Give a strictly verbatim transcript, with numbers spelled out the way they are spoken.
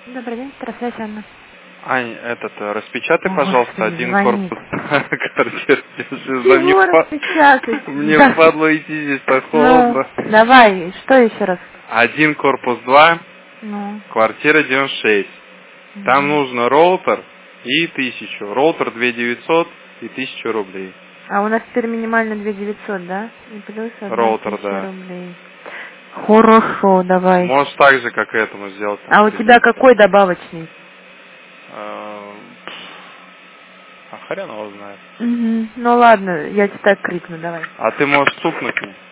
Добрый день, трансляция Анна. Ань, этот, распечатай, О, пожалуйста, Господи, один звонит. корпус квартиры. Чего распечатать? Мне Да. впадло идти, здесь так Ну, холодно. давай, что еще раз? Один корпус два, Ну. квартира девяносто шесть. Угу. Там нужно роутер и тысячу. Роутер две девятьсот и тысячу рублей. А у нас теперь минимально две девятьсот, да? И плюс одна Роутер, тысяча да. рублей. Хорошо, давай. Можешь так же, как и этому сделать. там, А у тебя кредит. какой добавочный? А а хрен его знает. Угу. Ну ладно, я тебе так крикну, давай. А ты можешь стукнуть мне?